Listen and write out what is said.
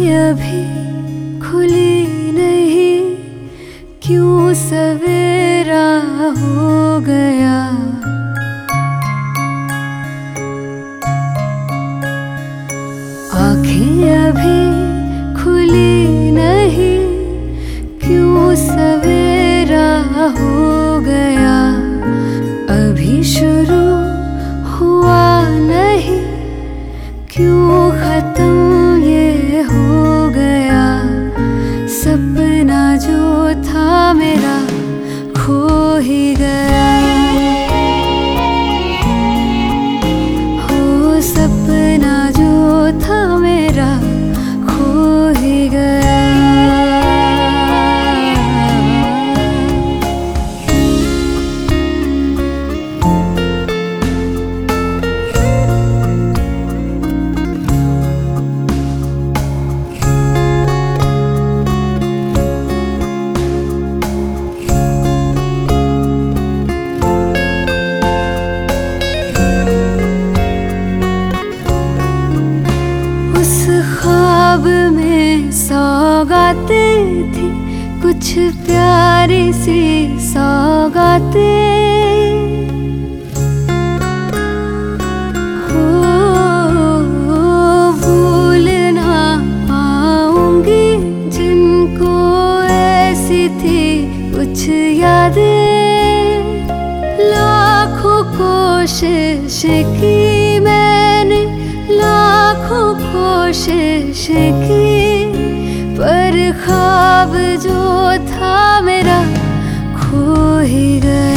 अभी खुली नहीं, क्यों सवेरा हो गया। आँखें अभी खुली नहीं, क्यों सवेरा हो गया। अभी शुरू हुआ नहीं, क्यों खत्म ये हो गया। सपना जो था मेरा खो ही गया। हो सपना जो था मेरा खो ही गया। ख्वाब में सौगातें थी, कुछ प्यारी सी सौगातें। हो भूल ना पाऊंगी जिनको ऐसी थी कुछ यादें। लाखों कोशिश की मैंने, लाखों कोशिश की, पर ख्वाब जो था मेरा खो ही गया।